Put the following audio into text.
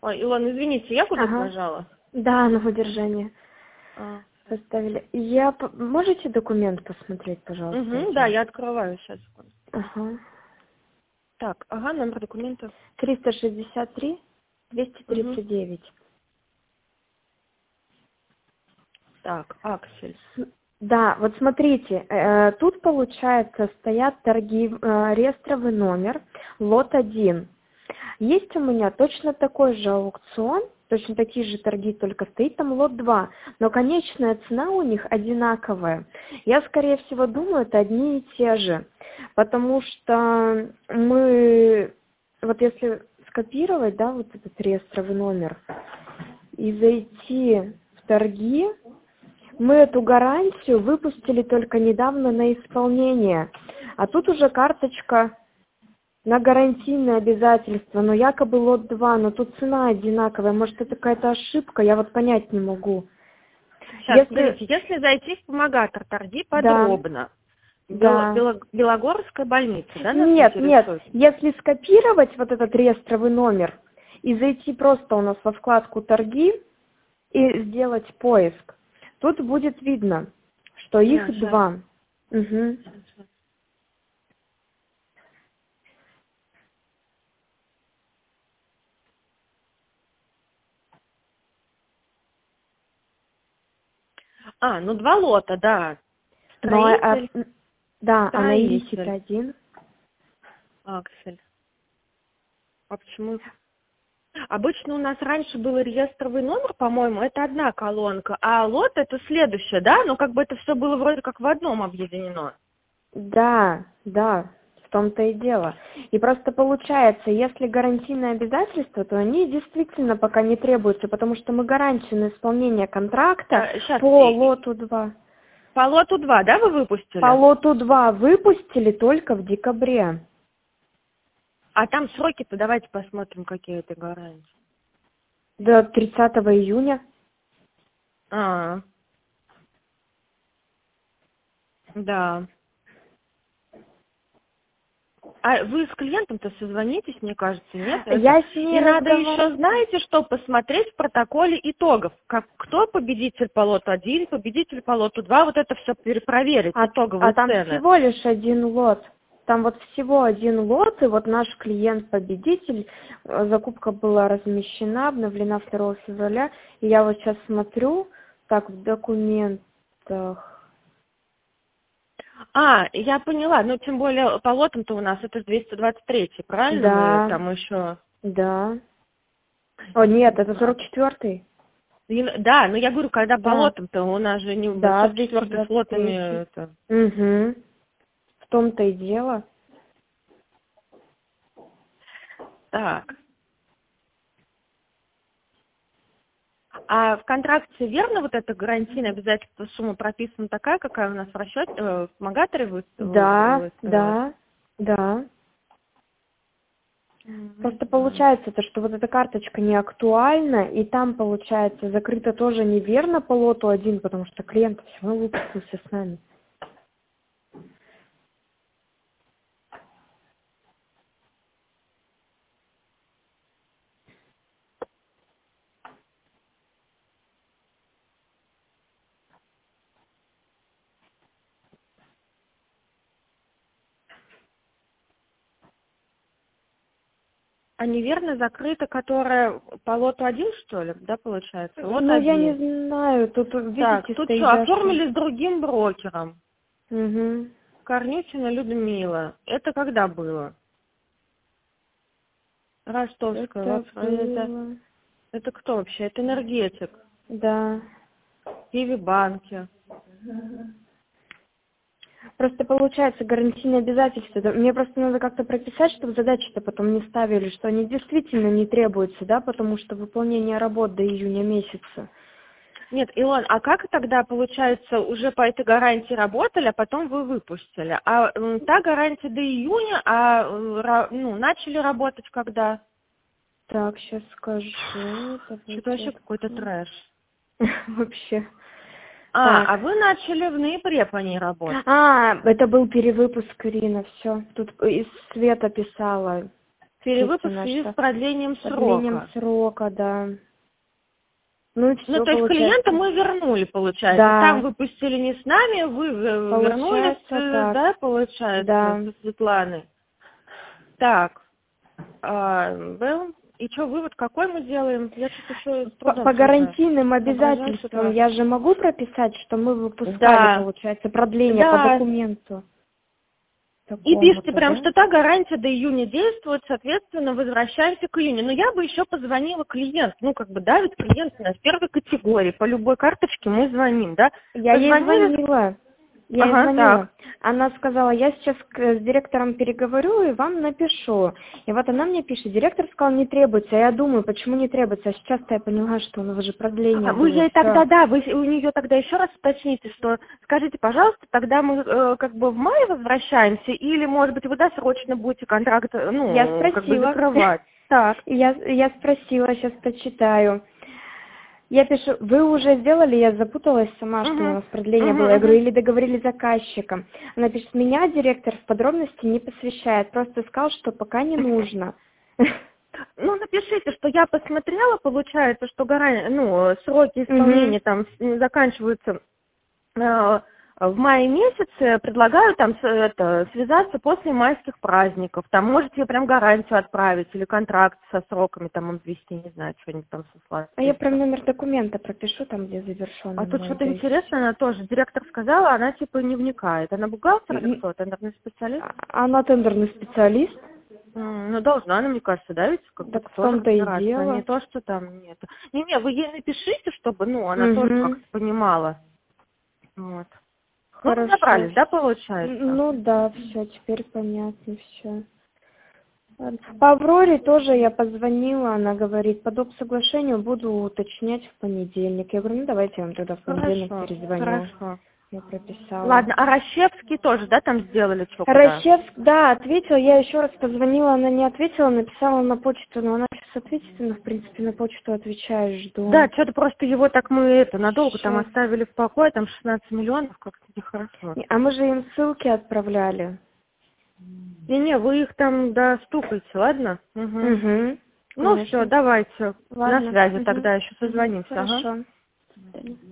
Ой, Илон, извините, я куда-то Ага. нажала? Да, на удержание А. поставили. Можете документ посмотреть, пожалуйста? Угу, да, я открываю сейчас. Ага. Так, ага, номер документа. 363 Угу. 239. Так, аксель. Да, вот смотрите, тут, получается, стоят торги, реестровый номер, лот 1. Есть у меня точно такой же аукцион, точно такие же торги, только стоит там лот 2, но конечная цена у них одинаковая. Я, скорее всего, думаю, это одни и те же, потому что вот если скопировать, да, вот этот реестровый номер и зайти в торги, мы эту гарантию выпустили только недавно на исполнение, а тут уже карточка на гарантийное обязательство, но якобы лот 2, но тут цена одинаковая, может это какая-то ошибка, я вот понять не могу. Сейчас, смотрите, если зайти в помогатор торги подробно, Белогорская больница, да, нас интересует? Если скопировать вот этот реестровый номер и зайти просто у нас во вкладку торги и сделать поиск, тут будет видно, что их 2. Угу. Ну 2 лота, да. Строитель. Да, а на Ирисит 1. Аксель. А почему? Обычно у нас раньше был реестровый номер, по-моему, это одна колонка, а лот это следующая, да? Но как бы это все было вроде как в одном объединено. Да, в том-то и дело. И просто получается, если гарантийные обязательства, то они действительно пока не требуются, потому что мы гарантию на исполнение контракта по лоту 2. По лоту 2, да, вы выпустили? По лоту 2 выпустили только в декабре. А там сроки-то давайте посмотрим, какие это гарантии. До 30 июня. Да. А вы с клиентом-то созвонитесь, мне кажется, нет? Я с ней надо еще, знаете, что посмотреть в протоколе итогов. Кто победитель по лоту 1, победитель по лоту 2, вот это все перепроверить, итоговые там цены. всего лишь один лот. Там вот всего один лот, и вот наш клиент-победитель, закупка была размещена, обновлена 2 февраля, и я вот сейчас смотрю, так, в документах. Я поняла, но тем более по лотам-то у нас это 223, правильно? Да. Мы там еще... Да. О, нет, это 44-й. Да, но я говорю, когда по лотам-то у нас же не 44-й с лотами это... Угу. В том-то и дело. Так. А в контракте верно вот это гарантийное обязательство, сумма прописана такая, какая у нас в расчете, в помогаторе выставлена? Да. Просто получается то, что вот эта карточка не актуальна, и там, получается, закрыто тоже неверно по лоту 1, потому что клиент все равно выпустился с нами. А неверно закрыто, которая по лоту 1, что ли, да, получается? Лот 1. Я не знаю, тут, видите, так, тут что, оформили с другим брокером. Угу. Корнютина Людмила. Это когда было? Ростовская. Это кто вообще? Это энергетик. Да. Киви банки. Просто получается гарантийные обязательства. Мне просто надо как-то прописать, чтобы задачи-то потом не ставили, что они действительно не требуются, да, потому что выполнение работ до июня месяца. Нет, Илон, а как тогда, получается, уже по этой гарантии работали, а потом вы выпустили? А та гарантия до июня, начали работать когда? Так, сейчас скажу. Что-то вообще какой-то трэш. Вообще. А вы начали в ноябре по ней работать? Это был перевыпуск, Ирина, все. Тут из Света писала. Перевыпуск в связи с продлением срока, да. Ну и все, Ну, то есть клиента мы вернули, получается. Да. Там выпустили не с нами, вы вернули, да, получается, да. со Светланой. Так. И что, вывод какой мы делаем? Я что-то еще по гарантийным обязательствам я же могу прописать, что мы выпускали, получается, продление по документу. И пишите прям, что та гарантия до июня действует, соответственно, возвращаемся к июню. Но я бы еще позвонила клиенту, ну, как бы, да, ведь клиент у нас первой категории, по любой карточке мы звоним, да? Я ей звонила. Так. Она сказала, я сейчас с директором переговорю и вам напишу. И вот она мне пишет, директор сказал, не требуется. Я думаю, почему не требуется? А сейчас-то я поняла, что у нас же продление Вы было. ей тогда, да, вы у нее тогда еще раз уточните, что скажите, пожалуйста, тогда мы как бы в мае возвращаемся, или, может быть, вы досрочно будете контракт, ну, я спросила. как бы закрывать. Так. Я спросила, сейчас почитаю. Я пишу, вы уже сделали, я запуталась сама, что у нас продление было. Я говорю, или договорились с заказчиком. Она пишет, меня директор в подробности не посвящает, просто сказал, что пока не нужно. Ну, напишите, что я посмотрела, получается, что сроки исполнения там заканчиваются в мае месяце, предлагаю там связаться после майских праздников. Там можете прям гарантию отправить или контракт со сроками там обвести, не знаю, что-нибудь там сослать. А я прям номер документа пропишу там, где завершённый. А тут что-то интересное, она тоже, директор сказала, она типа не вникает. Она бухгалтер или кто, тендерный специалист? Она тендерный специалист. Ну, должна она, мне кажется, да, ведь как-то в том-то и дело. Не то, что там нет. Не, вы ей напишите, чтобы, она тоже как-то понимала. Вот. Хорошо. Ну, разобрались, да, получается? Ну да, все, теперь понятно все. По Авроре тоже я позвонила, она говорит, по доп. Соглашению буду уточнять в понедельник. Я говорю, ну давайте я вам тогда в понедельник перезвоню. Хорошо. Я прописала. Ладно, а Рощевский тоже, да, там сделали что-то? Рощевск, да, ответила, я еще раз позвонила, она не ответила, написала на почту, но она сейчас ответит, в принципе, на почту отвечаю, жду. Да, что-то просто его так мы надолго там оставили в покое, там 16 миллионов, как-то нехорошо. А мы же им ссылки отправляли. Не, вы их там достукайте, ладно? Ну Конечно. все, давайте. Ладно. На связи тогда еще созвонимся. Хорошо. Ага.